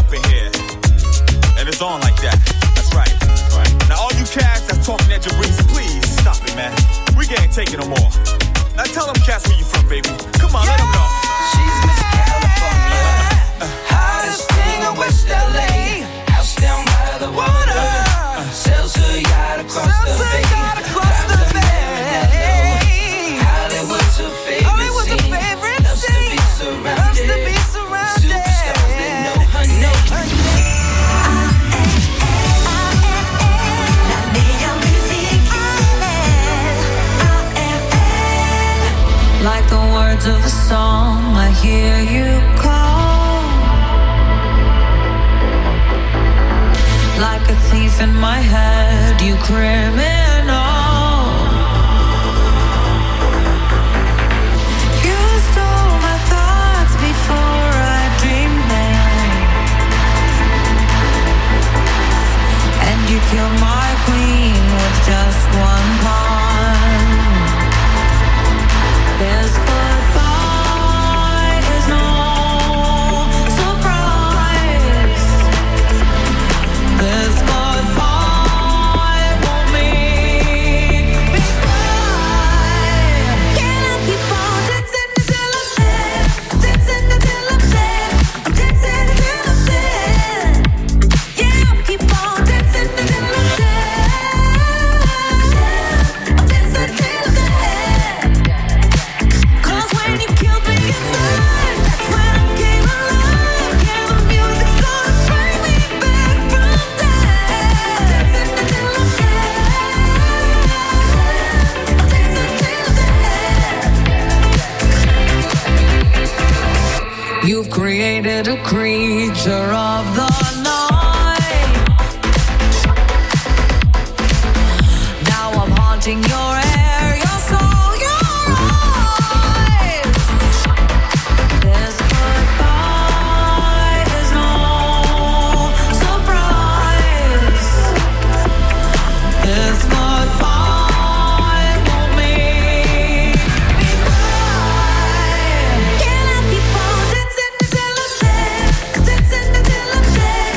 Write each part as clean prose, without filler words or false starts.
up in here. And it's on like that. That's right. Now all you cats that's talking at Jabriz, please stop it, man. We can't take it no more. Now tell them cats where you from, baby. Come on, let them know. She's Miss California, hottest thing in West LA. House down by the water, sells her yacht across the bay. Hollywood's her favorite scene. Loves to be surrounded. Superstars that know her name. Like the words of a song, I hear you call. Like a thief in my head, you criminal. You stole my thoughts before I dreamed them, and you killed my queen with just one pawn. This goodbye is no surprise. This goodbye won't make me cry. Can I keep on dancing until I'm dead? Dancing until I'm dead. I'm dancing until I'm dead. Yeah, I'll keep on dancing until I'm dead. I'm dancing until I'm dead. When you killed me inside, that's when I came alive. Yeah, the music's gonna bring me back from death. Dancing until I'm dead. Dancing until I'm dead. You've created a creature of the night. Now I'm haunting your air, your soul, your eyes. This goodbye is no surprise. This goodbye won't make me cry. Can I keep on dancing until I'm dead? Dancing until I'm dead.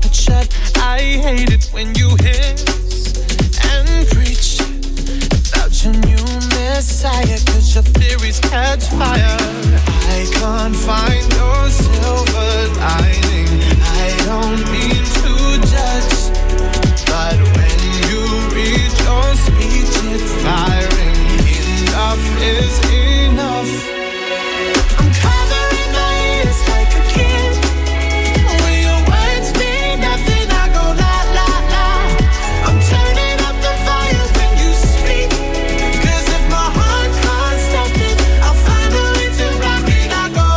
it shut. I hate it when you hiss and preach about your new messiah, 'cause your theories catch fire. I can't find your silver lining. I don't mean to judge, but when you read your speech, it's tiring. Enough is enough. I'm covering my ears like a kid. When your words mean nothing, I go la la la. I'm turning up the volume when you speak, 'cause if my heart can't stop it, I'll find a way to rock it. I go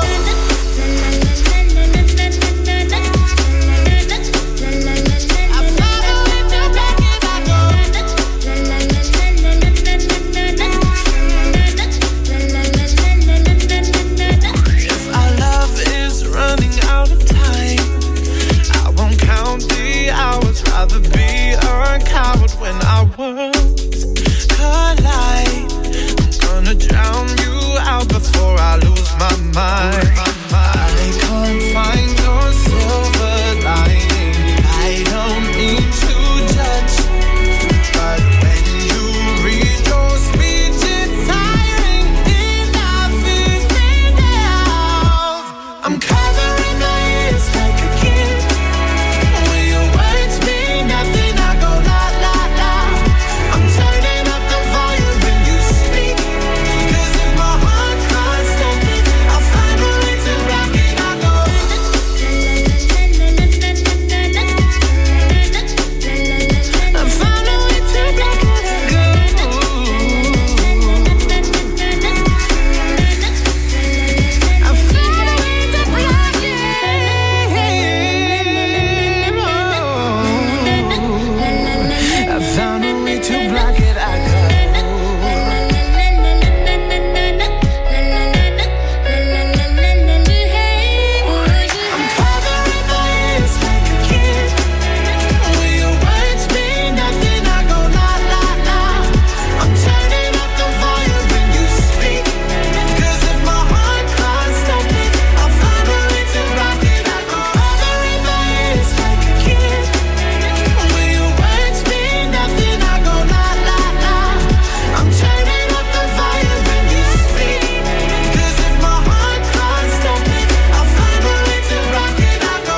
rather be a coward when our worlds collide. I'm gonna drown you out before I lose my mind. I can't find your silver lining. I don't mean to judge, but when you read your speech, it's tiring. Enough is enough. I'm covering my ears like a kid. When your words mean nothing, I go la la la. I'm turning up the volume when you speak, 'cause if my heart can't stop it, I'll find a way to rock it. I go I found a way to rock it. I go I found a way to rock it. I found a way to block it. I go. I'm covering my ears like a kid. When your words mean nothing, I go la la la. I'm turning up the volume when you speak, 'cause if my heart can't stop it, I'll find a way to rock it. I go covering my ears like a kid. When your words mean nothing, I go la la la. I'm turning up the volume when you speak, 'cause if my heart can't stop it, I'll find a way to rock it. I go.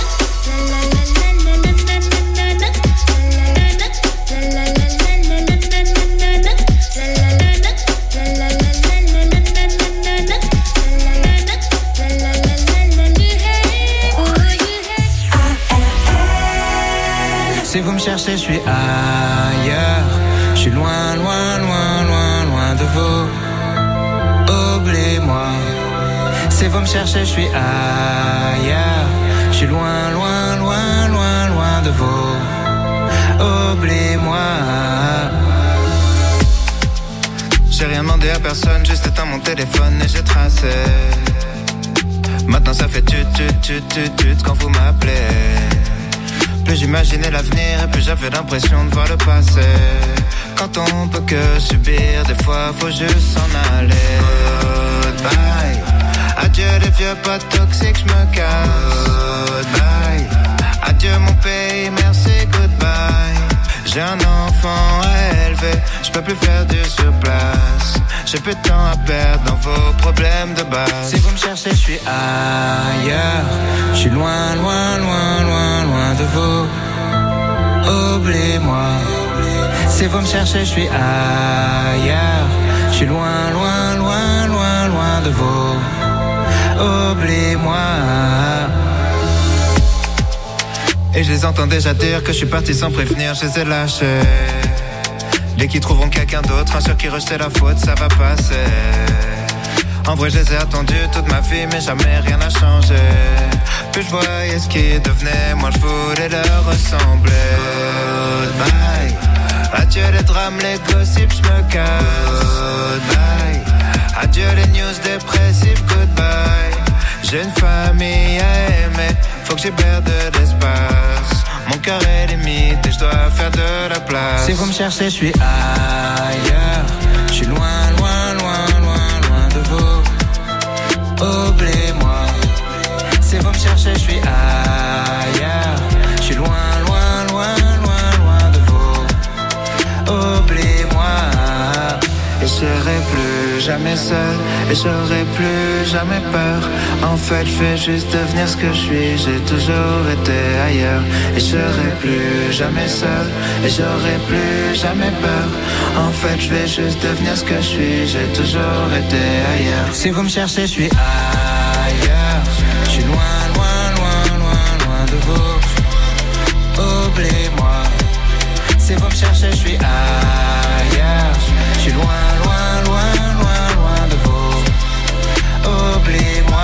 Si vous me cherchez, je suis ailleurs. Je suis loin, loin, loin, loin, loin de vous. Oubliez-moi. Si vous me cherchez, je suis ailleurs. Je suis loin, loin, loin, loin, loin de vous. Oubliez-moi. J'ai rien demandé à personne, juste éteint mon téléphone et j'ai tracé. Maintenant ça fait tut tut tut tut tut quand vous m'appelez. Plus j'imaginais l'avenir et plus j'avais l'impression de voir le passé. Quand on peut que subir, des fois faut juste s'en aller. Goodbye. Adieu les vieux potes toxiques, j'me casse. Goodbye. Adieu mon pays, merci, goodbye. J'ai un enfant à élever, j'peux plus faire du surplace. J'ai peu de temps à perdre dans vos problèmes de base. Si vous me cherchez, je suis ailleurs. Je suis loin, loin, loin, loin, loin de vous. Oubliez-moi. Si vous me cherchez, je suis ailleurs. Je suis loin, loin, loin, loin, loin de vous. Oubliez-moi. Et je les entends déjà dire que je suis parti sans prévenir, je les ai lâchés. Les qui trouveront quelqu'un d'autre, un sur qui rejeter la faute, ça va passer. En vrai je les ai attendus toute ma vie, mais jamais rien n'a changé. Plus je voyais ce qui devenait, moi je voulais leur ressembler. Goodbye. Adieu les drames, les gossips, je me casse. Goodbye. Adieu les news dépressives, goodbye. J'ai une famille à aimer, faut que j'hiberne de l'espace. Mon cœur est limite et je dois faire de la place. Si vous me cherchez, je suis ailleurs. Je suis loin, loin, loin, loin, loin de vous. Oubliez-moi. Si vous me cherchez, je suis ailleurs. Je suis jamais seul et j'aurai plus jamais peur. En fait, je vais juste devenir ce que je suis. J'ai toujours été ailleurs et je serai plus jamais seul et j'aurai plus jamais peur. En fait, je vais juste devenir ce que je suis. J'ai toujours été ailleurs. Si vous me cherchez, je suis ailleurs. Je suis loin, loin, loin, loin, loin de vous. Oubliez-moi. Si vous me cherchez, je suis ailleurs. Je suis loin, loin, loin, loin, loin de vous. Oublie-moi.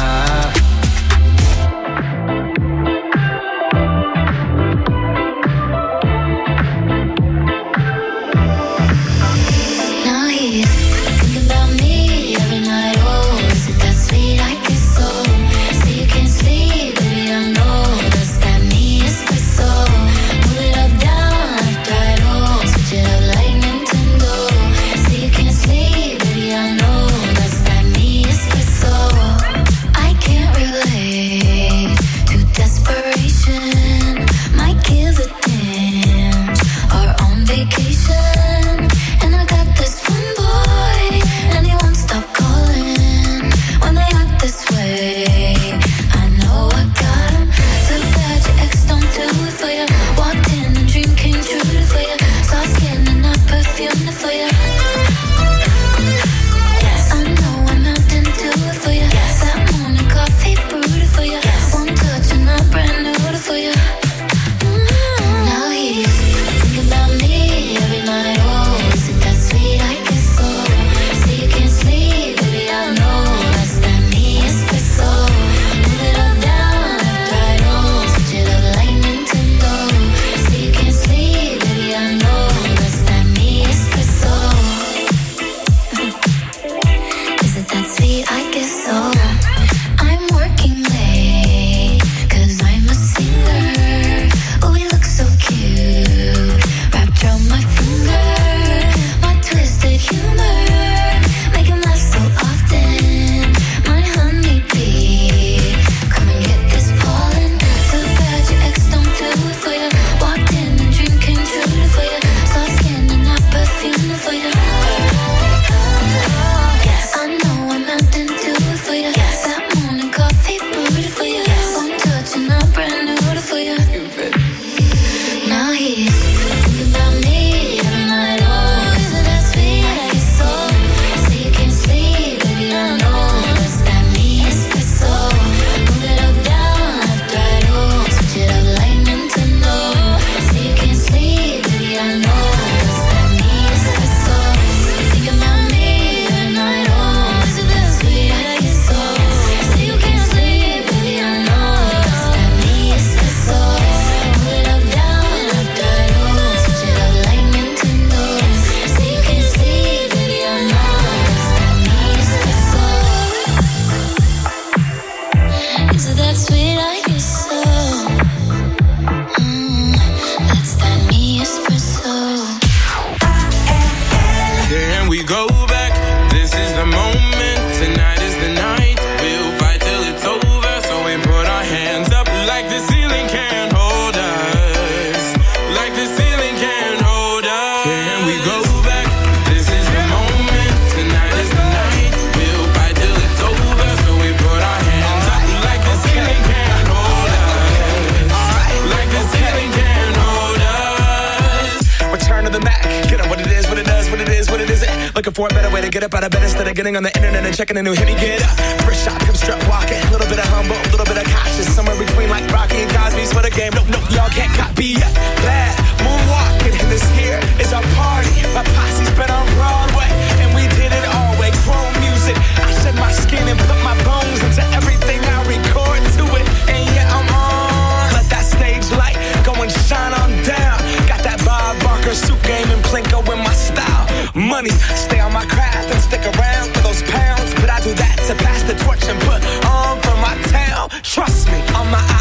Looking for a better way to get up out of bed instead of getting on the internet and checking a new hit. Me get up, first shot, come strut walking. A little bit of humble, a little bit of cautious. Somewhere between like Rocky and Cosby's for the game. Nope, nope, y'all can't copy yet. Glad moonwalking, and this here is our party. My posse's been on Broadway, and we did it all way. Chrome music, I shed my skin and put my bones into everything I record to it. And yeah, I'm on. Let that stage light go and shine on down. Got that Bob Barker suit game and Plinko in my style. Money, stay on my craft and stick around for those pounds. But I do that to pass the torch and put on for my town. Trust me, on my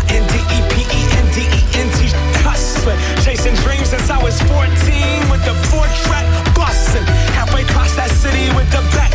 INDEPENDENT hustling. Chasing dreams since I was 14 with the 4-track bustin'. Halfway across that city with the back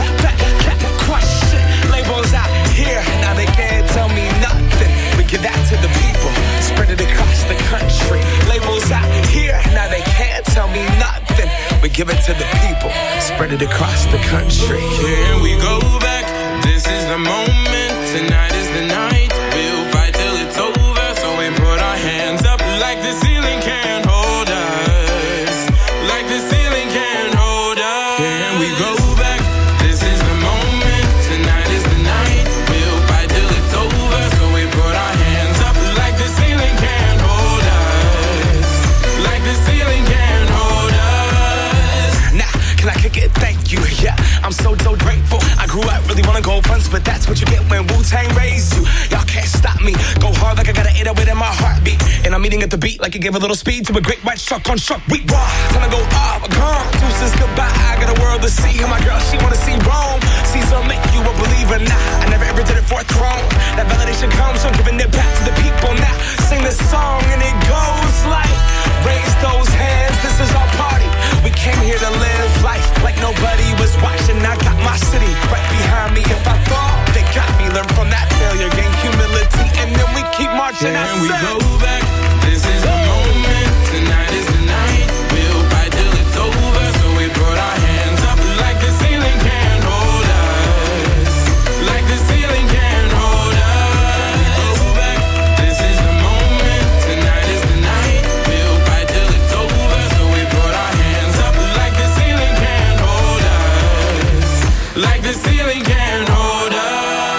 question. Labels out here, now they can't tell me nothing. We give that to the people, spread it across the country. Labels out here, now they can't tell me nothing. We give it to the people, spread ready to cross the country. Can we go back? This is the moment. Tonight is the night. We'll fight till it's over. So we put our hands up like the ceiling can't hold us. Like the ceiling can't hold us. Can we go back? This is the moment. Tonight is the night. We'll fight till it's over. So we put our hands up like the ceiling can't hold us. Like the ceiling can't hold us. Nah, can I kick it? Thank you. Yeah, I'm so grateful. I grew up really wanna go fronts, but that's what you get when Wu-Tang raised you. Y'all can't stop me. Go hard like I got an 808 in my heartbeat. And I'm eating at the beat like it gave a little speed to a great white shark on shark. We raw. Time to go off. Gone. Deuces goodbye. I got a world to see. And my girl, she wanna see Rome. Caesar make you a believer. Nah, I never ever did it for a throne. That validation comes from giving it back to the people. Now sing this song and it goes like, raise those hands. This is our party. We came here to live life like nobody was watching. I got my city right behind me. If I fall, they got me. Learn from that failure, gain humility, and then we keep marching. Can we go back? This is the moment. Tonight is the night. We'll fight till it's over. So we put our hands up like the ceiling can't hold us. Like the ceiling can't hold us. Go back. This is the moment. Tonight is the night. We'll fight till it's over. So we put our hands up like the ceiling can't hold us. Like the ceiling can't hold us.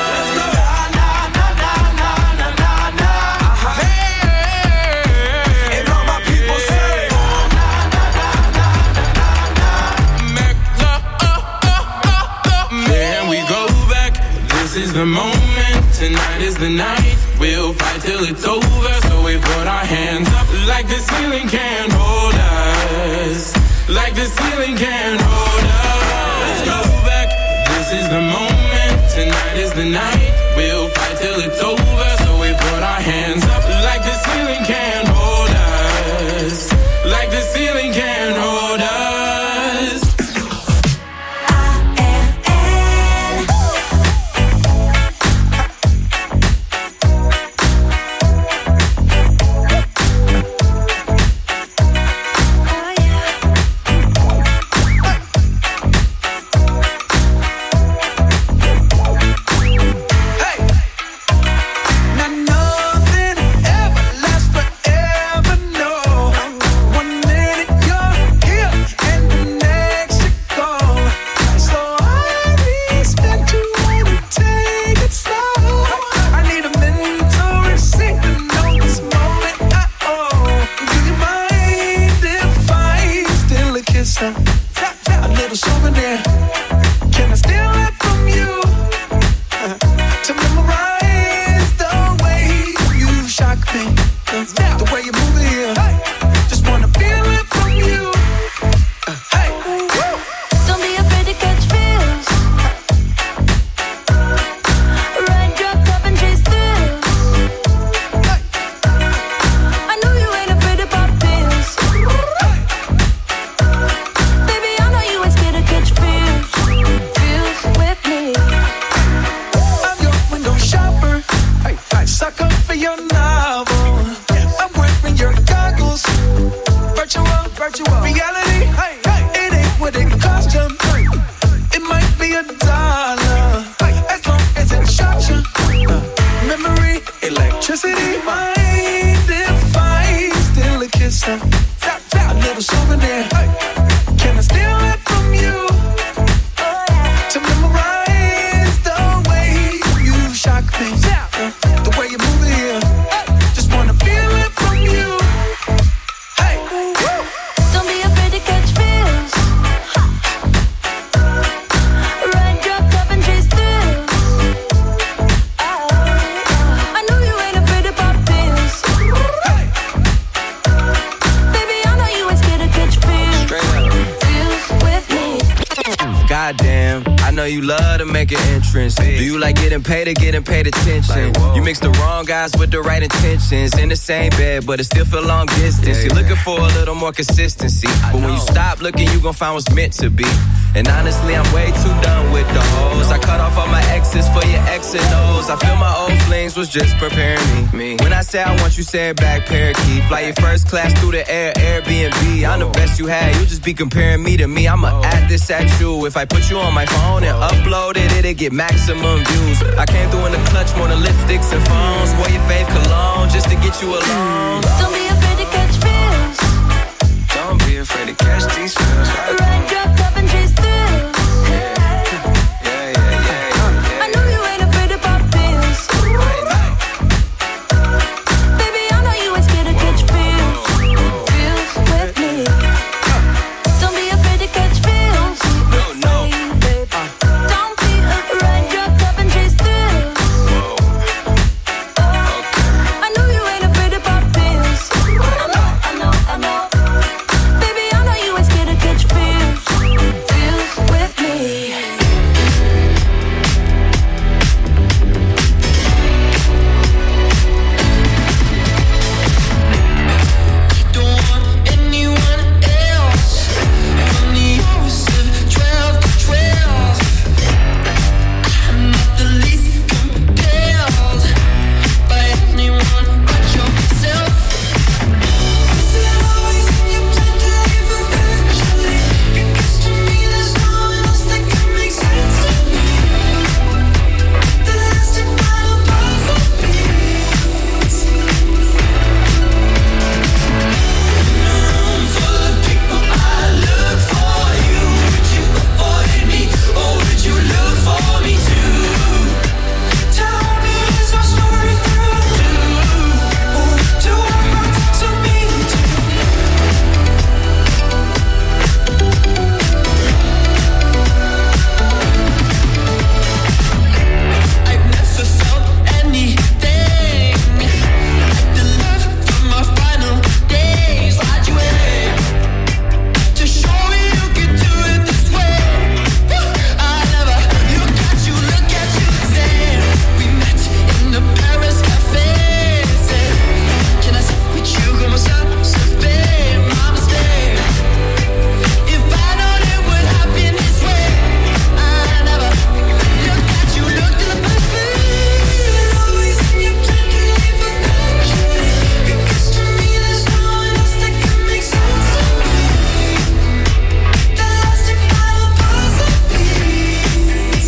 This is the moment, tonight is the night. We'll fight till it's over. So we put our hands up like the ceiling can't hold us. Like the ceiling can't hold us. Let's go back. This is the moment, tonight is the night. We'll fight till it's over. So we put our hands up like the ceiling can't hold us. Like the ceiling can't hold us. know you love to make an entrance. Do you like getting paid or getting paid attention? You mix the wrong guys with the right intentions. In the same bed, but it still feel long distance. You're looking for a little more consistency. But when you stop looking, you gon' find what's meant to be. And honestly, I'm way too done with the hoes. I cut off all my exes for your X and O's. I feel my old flings was just preparing me. When I say I want you, say it back, parakeet. Fly your first class through the air, Airbnb. I'm the best you had, you just be comparing me to me. I'ma add this at you. If I put you on my phone and upload it, it'll get maximum views. I came through in the clutch, more than lipsticks and phones. Wore your fave cologne just to get you alone. Don't be afraid to catch feels. Don't be afraid to catch these feels. Run, drop, top, and chase through. I know you ain't afraid to pop pills. Baby, I know you ain't scared to catch feels. Feels with me. Don't be afraid to catch feels. No. Don't be afraid, drop, top, and chase through. I know you ain't afraid to pop pills. I know. Baby, I know you ain't scared to catch feels. Feels with me. Don't want anyone else. On the opposite 12 to 12. I'm not the least compelled by anyone but yourself. Is it always in your plan to leave eventually? Because to me there's no one else that can make sense to me. The last and final puzzle piece. Room full of people, I look for you. Would you avoid me, or would you look for me too? Tell me, is our story through? Do our hearts so mean to I've never felt anything like the love from our final days. Lied you in to show me you can do it this way. I never look at you, then we met in the Paris cafe. Said, can I sit with you? Como ça se fait, my mistake. If I known it would happen this way, I never looked at you, looked in the past. Always in your plan to leave eventually. Because to me there's no one else that can make sense to me. The last and final puzzle piece.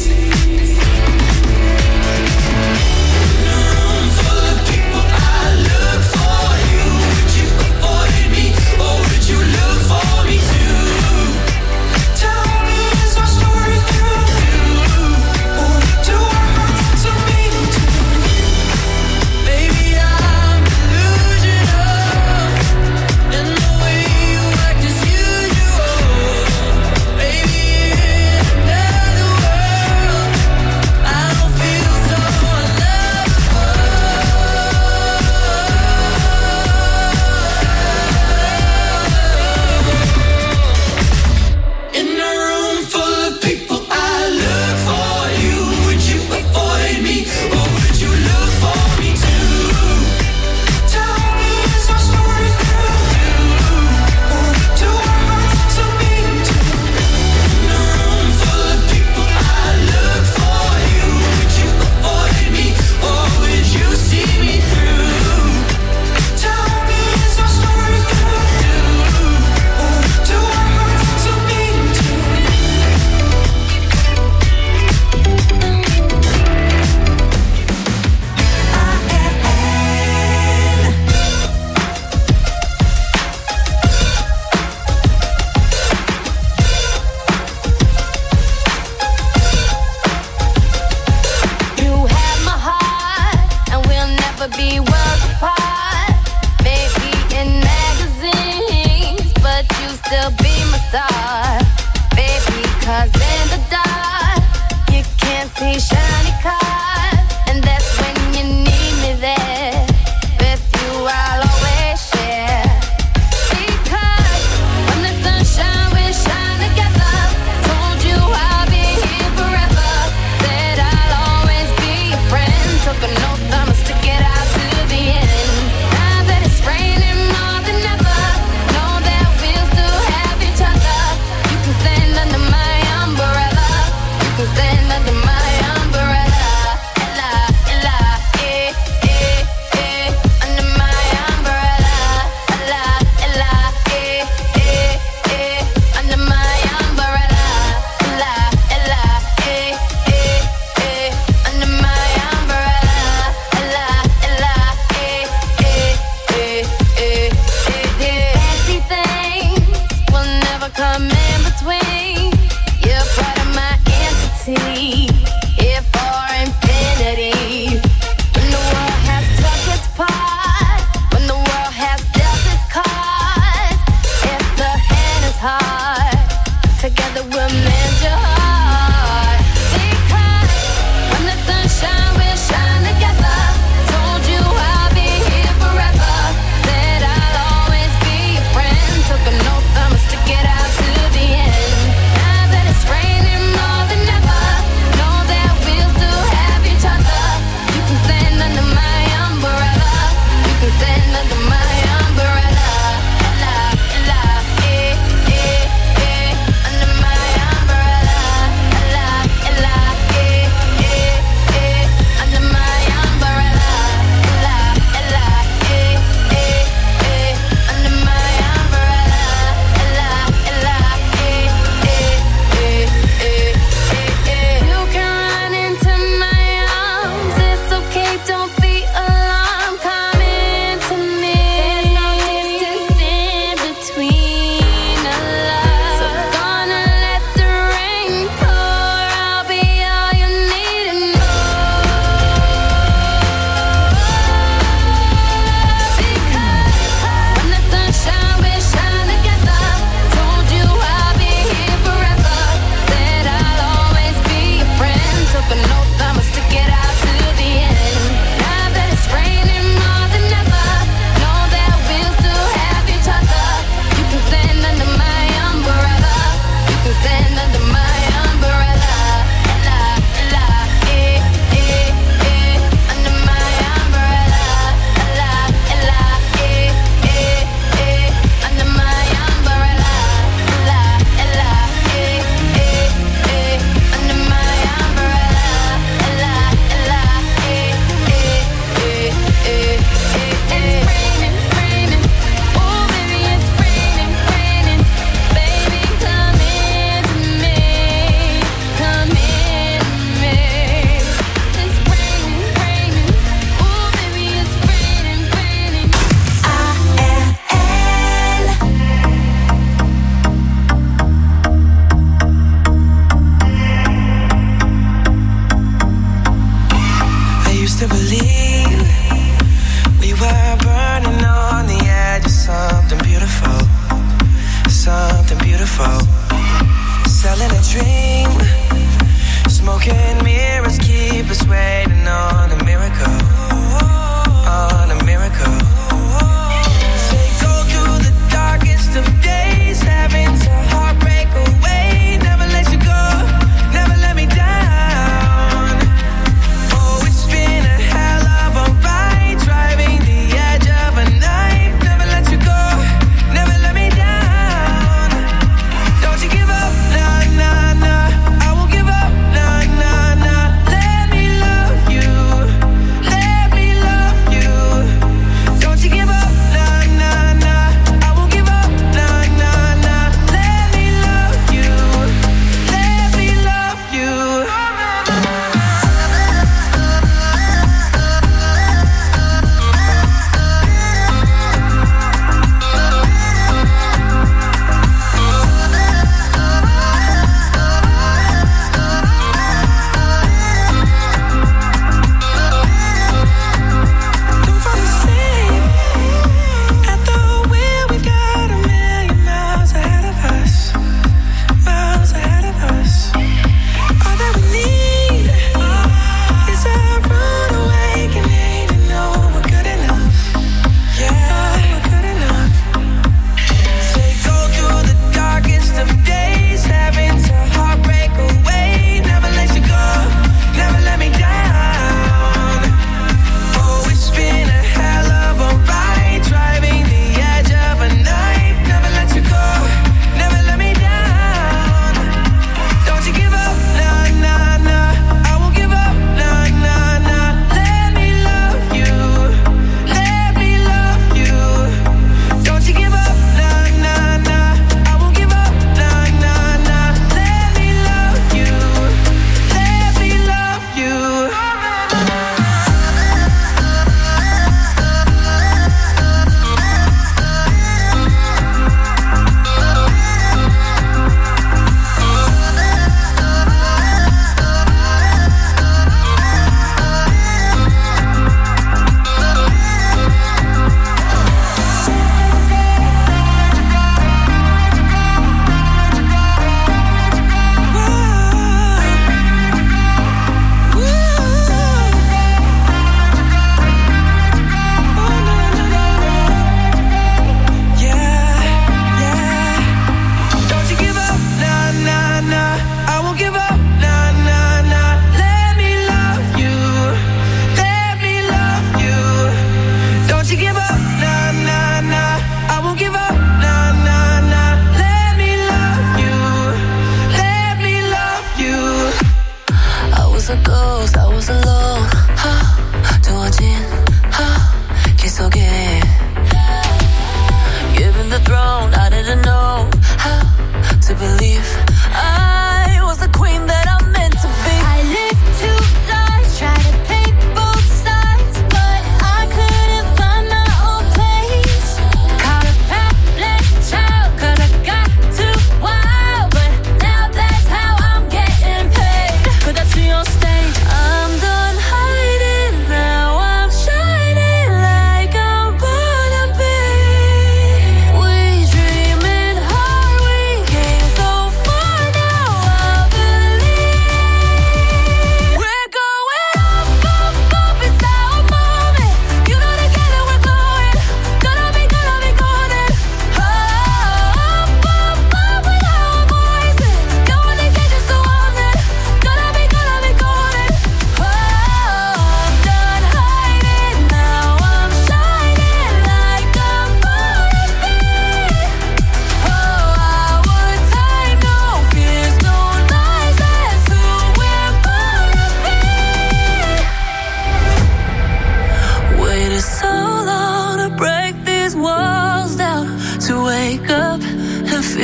Room full of people, I look for you. Would you avoid me, or would you look for me too? Tell me, is our story through? Do our hearts so mean to me? Baby, I'm delusional, and the way you act is usual. Maybe in another world, I don't feel so in a room full of people, I look for you. Would you avoid me, or would you look for me too? Tell me, is our story through? Do our hearts so mean to me? In a room full of people, I look for you. Would you avoid me, or would you see me through? Tell me, is our story through? Do our hearts so mean to me? You have my heart, and we'll never be worlds apart. Maybe in magazines, but you still be my star. Baby, 'cause in the dark, you can't see shiny cars, and that's when you need me there. With you, I'll always share. Because when the sun shines, we shine together. Told you I'll be here forever.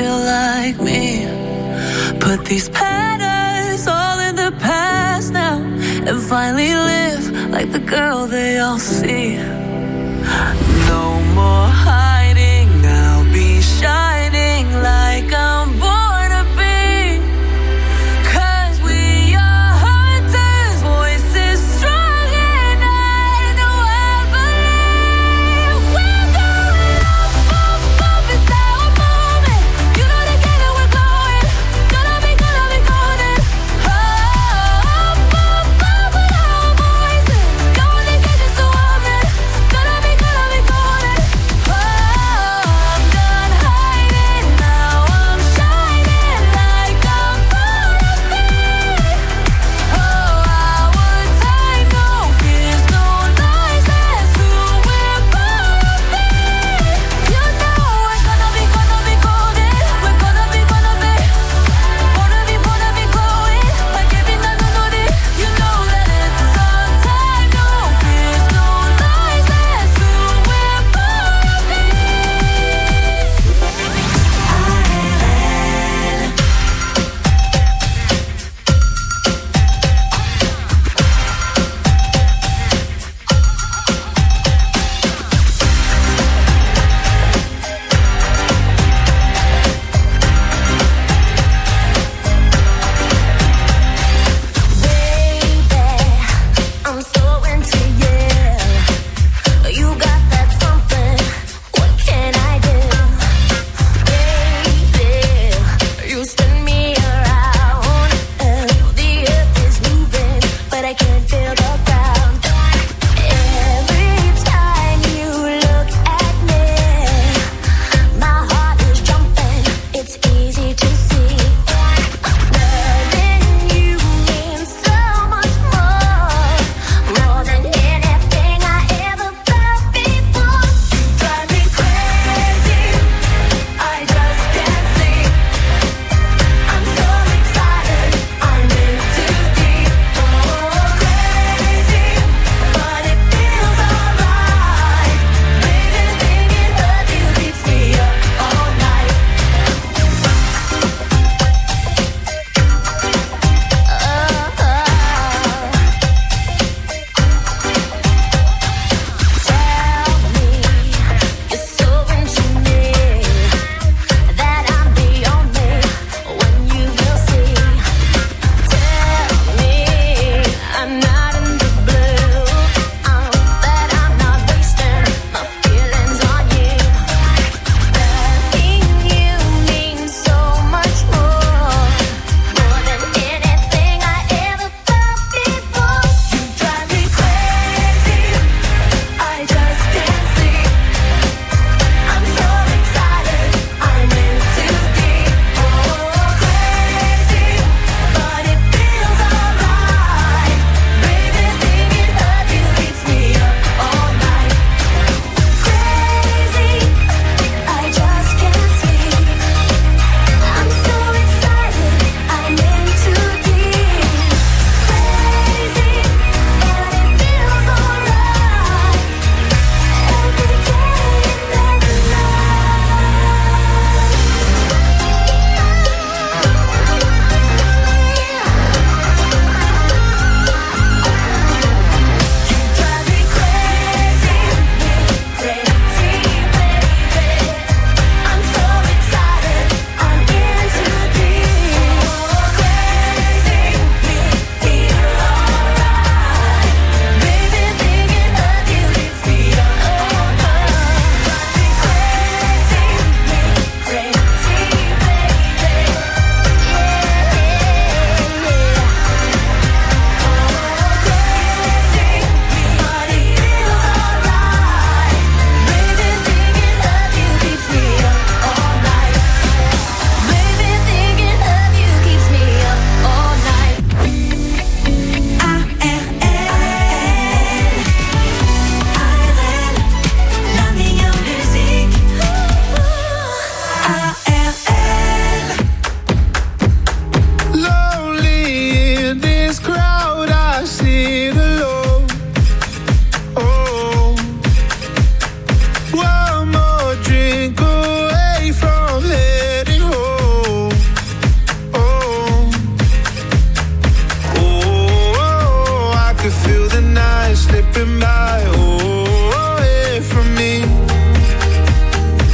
feel like me. Put these patterns all in the past now, and finally live like the girl they all see. No more hiding, I'll be shining like I'm born to be. 'Cause we are hunters, voices strong and I know I believe. We're going up, up, it's our moment. You know together we're going. Gonna be golden. Up, up, up with our voices. Going to get you so often. Gonna be golden.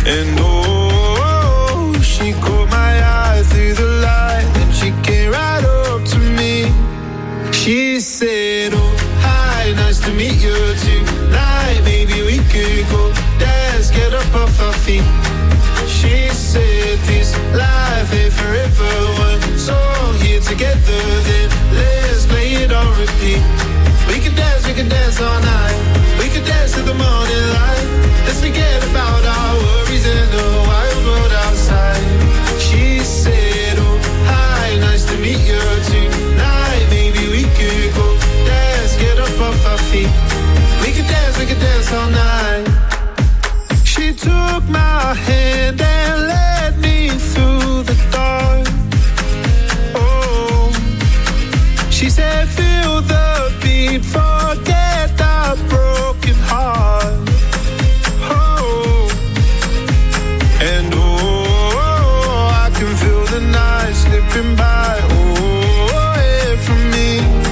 And oh, she caught my eye through the light, and she came right up to me. She said, oh, hi, nice to meet you tonight. Maybe we could go dance, get up off our feet. She said, this life ain't forever. One song here together, then let's play it on repeat. We could dance all night. We could dance to the morning light. Let's forget about our worries in the wild world outside. She said, oh, hi, nice to meet you tonight. Maybe we could go dance, get up off our feet. We could dance all night. She took my hand and led me through the dark. Oh, she said, feel the beat, forget our broken heart. Oh, and oh, I can feel the night slipping by. Oh, away from me.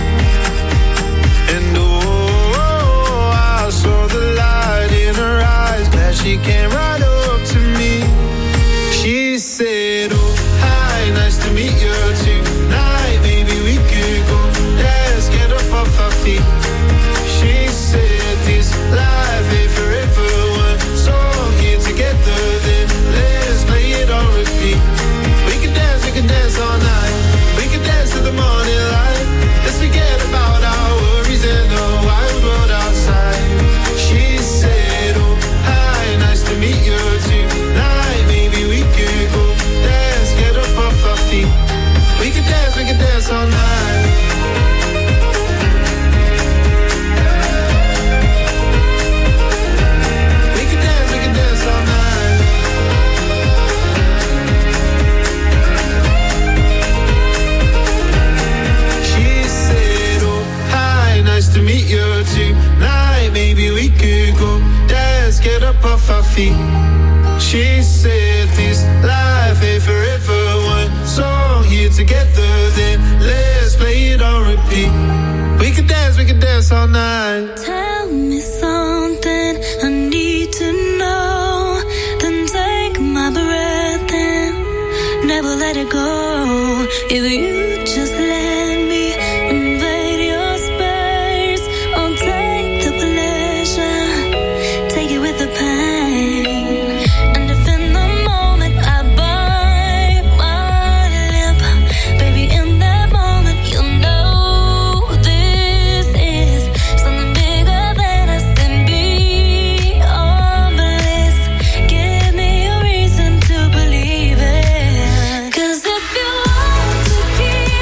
And oh, I saw the light in her eyes. Glad she came right up to me. She said, oh, hi, nice to meet you tonight. Maybe we could go dance, get up off our feet. She said, this life ain't forever. One song here together, then let's play it on repeat. We can dance all night. We can dance to the morning light. Let's forget about our worries and the wild world outside. She said, oh, hi, nice to meet you tonight. Maybe we could go dance, get up off our feet. We can dance all night. We can dance all night. She said, oh, hi, nice to meet you tonight. Maybe we could go dance, get up off our feet. She said, this life ain't forever. One song here together, then let's play it on repeat. We can dance all night. Tell me something I need to know. Then take my breath and never let it go. If you just let me invade your space, I'll take the pleasure, take it with the pain. And if in the moment I bite my lip, baby, in that moment you'll know this is something bigger than us and beyond bliss. Give me a reason to believe it. 'Cause if you want to keep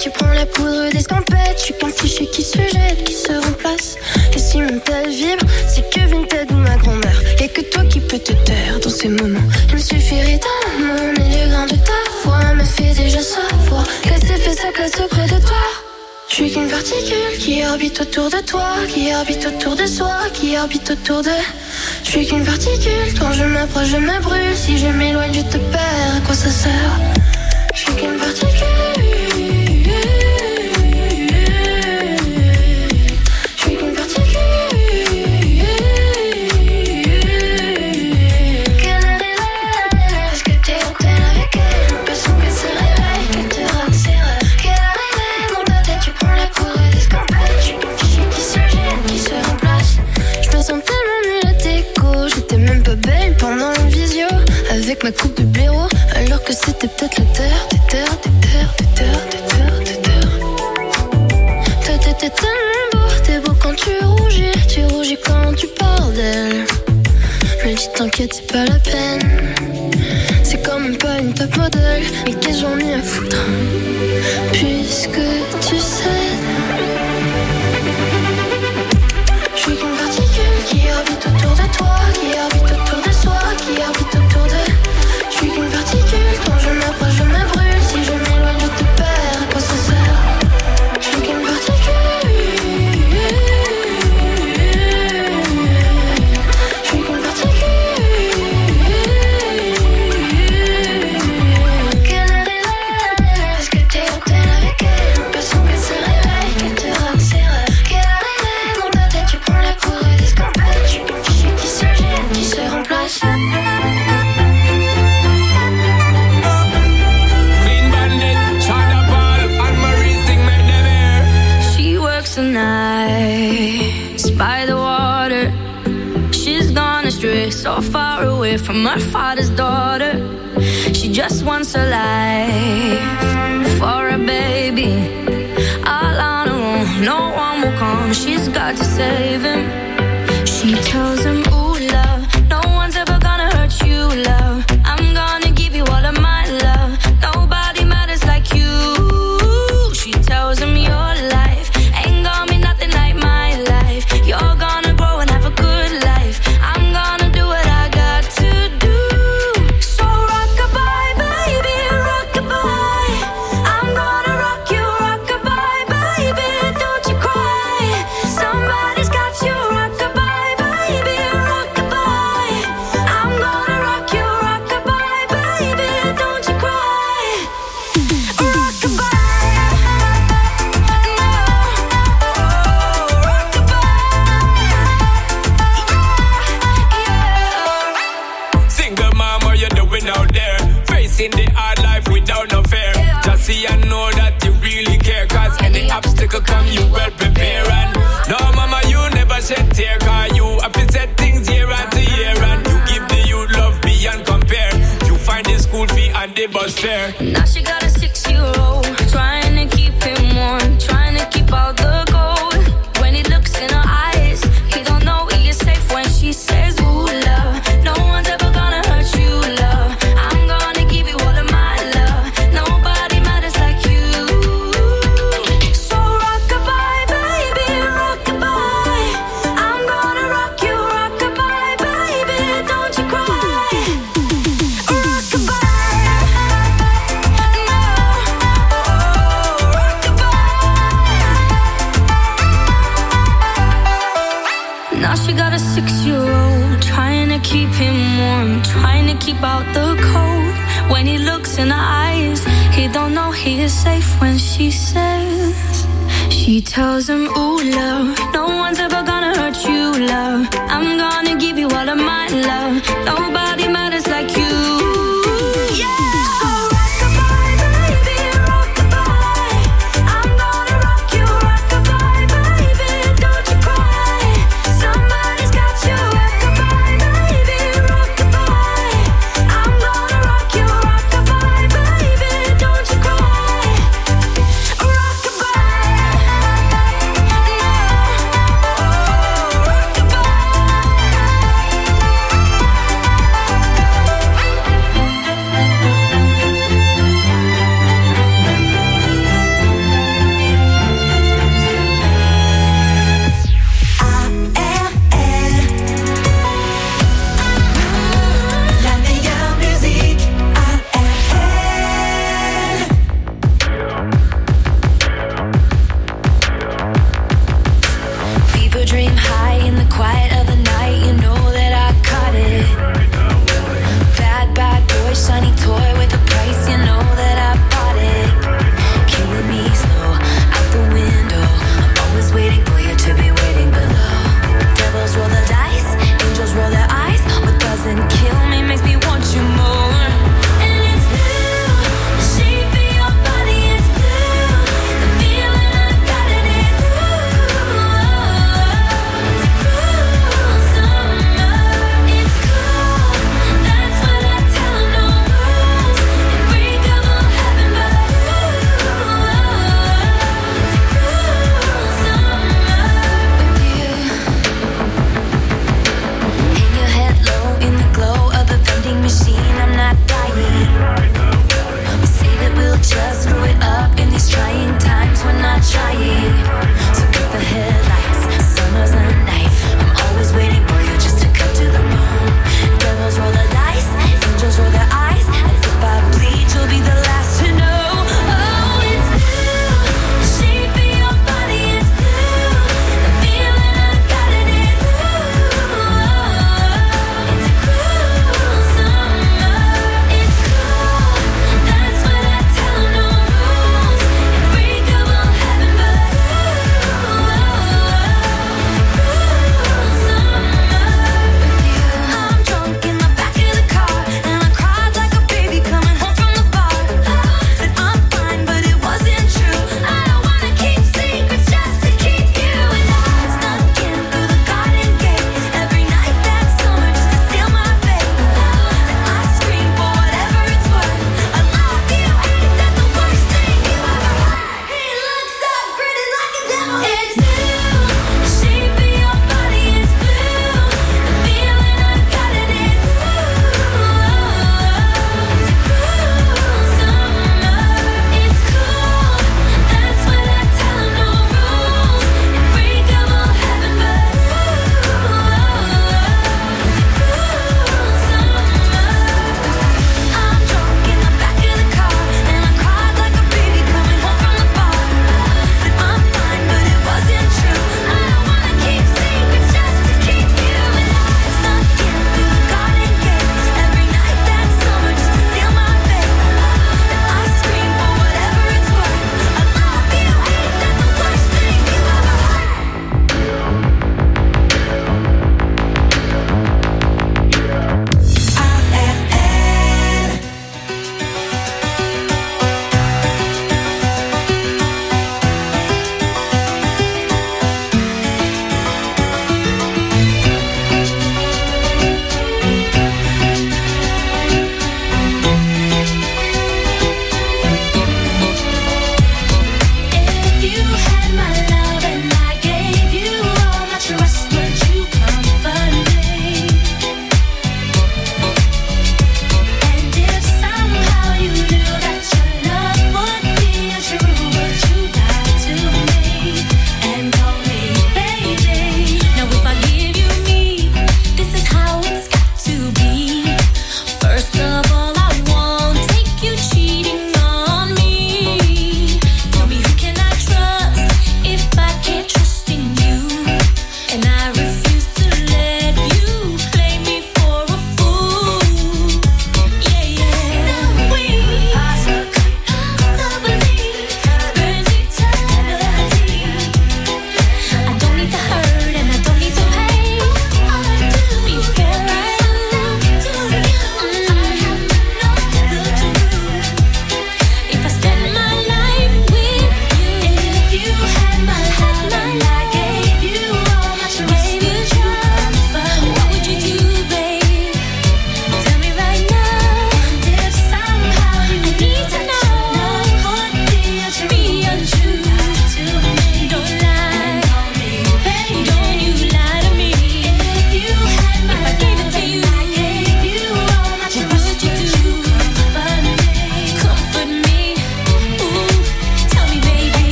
tu prends la poudre d'escampette. Je suis qu'un cliché qui se jette, qui se remplace. Et si mon tel vibre, c'est que Vinted ou ma grand-mère. Y'a que toi qui peux te taire dans ces moments. Il me suffirait d'un mot, mais le grain de ta voix me fait déjà savoir qu'elle s'est fait sa place auprès de toi. Je suis qu'une particule qui orbite autour de toi, qui orbite autour de soi, qui orbite autour de... Je suis qu'une particule, quand je m'approche je me brûle. Si je m'éloigne je te perds, à quoi ça sert? Je suis qu'une particule. Je suis qu'une particule. Quelle heure il est? Est-ce que t'es hôtel avec elle? On peut son qu'elle se réveille, qu'elle te raccélère. Quelle heure il est? Dans ta tête tu prends la poudre d'escampette. Je suis qu'une fichue qui se gêne, qui se remplace. Je me sens tellement nulle à déco. J'étais même pas belle pendant une visio avec ma coupe de blaireau, alors que c'était peut-être la terre, des terres, des terres, des terres, des terres, des terres. Toi t'étais tellement beau, t'es beau quand tu rougis quand tu parles d'elle. Je me dis t'inquiète c'est pas la peine, c'est quand même pas une top modèle. Mais qu'est-ce que j'en ai à foutre, puisque tu sais. Je suis qu'une particule qui orbite autour de toi, qui orbite autour de soi, qui orbite autour de... Je suis qu'une particule, quand je m'approche je me brûle. Si je m'éloigne je te perds, à quoi ça sert? Je suis qu'une particule. Je suis qu'une particule. Quelle heure il est? Est-ce que t'es hôtel avec elle? On peut son qu'elle se réveille, qu'elle te raccélère. Quelle heure il est? Dans ta tête tu prends la poudre d'escampette. Je suis qu'une fichue qui se gêne, qui se remplace. The nights by the water, she's gone astray, so far away from her father's daughter. She just wants a life for a baby, all on her own, no one will come. She's got to save him. She tells him, ooh love, no one's ever gonna hurt you, love. I'm gonna give you all of my love. Nobody matters like you. She tells him your life ain't gonna be nothing like my life. You're gonna grow and have a good life. I'm gonna do what I got to do. So rock-a-bye, baby, rock-a-bye. I'm gonna rock you, rock-a-bye, baby. Don't you cry. Somebody's got you, rock-a-bye, baby, rock-a-bye. I'm gonna rock you, rock-a-bye, baby. Don't you cry. Rock-a-bye. Single mama, you're doing out there, facing the hard life without no fear. Just see and know that you really care, cause any obstacle come, you well prepare. And no mama, you never shed tear, cause you have to set things year after year. And you give the youth love beyond compare. You find the school fee and the bus fare. Now she got a 6-year-old, trying to keep him warm, trying to keep out the cold. When he looks in her eyes, he don't know he is safe when she says, ooh, love. No one's ever gonna hurt you, love. I'm gonna give you all of my love. Nobody matters like you. So rock-a-bye, baby, rock-a-bye. I'm gonna rock you, rock-a-bye, baby. Don't you cry. Rock-a-bye. Now she got a 6-year-old, trying to keep him warm, trying to keep out the cold. When he looks in her eyes, he don't know he is safe when she says. She tells him, ooh love, no one's ever gonna hurt you, love. I'm gonna give you all of my love. Nobody matters like you.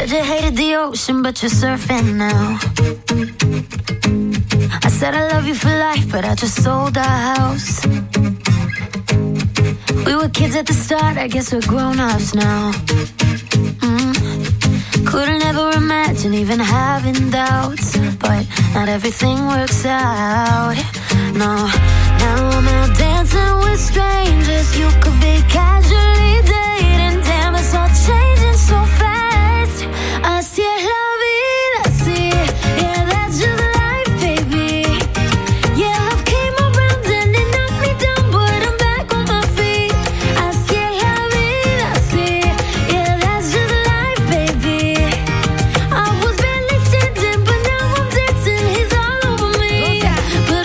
said you hated the ocean, but you're surfing now. I said I love you for life, but I just sold our house. We were kids at the start, I guess we're grown-ups now. Couldn't ever imagine even having doubts, but not everything works out. No, now I'm out dancing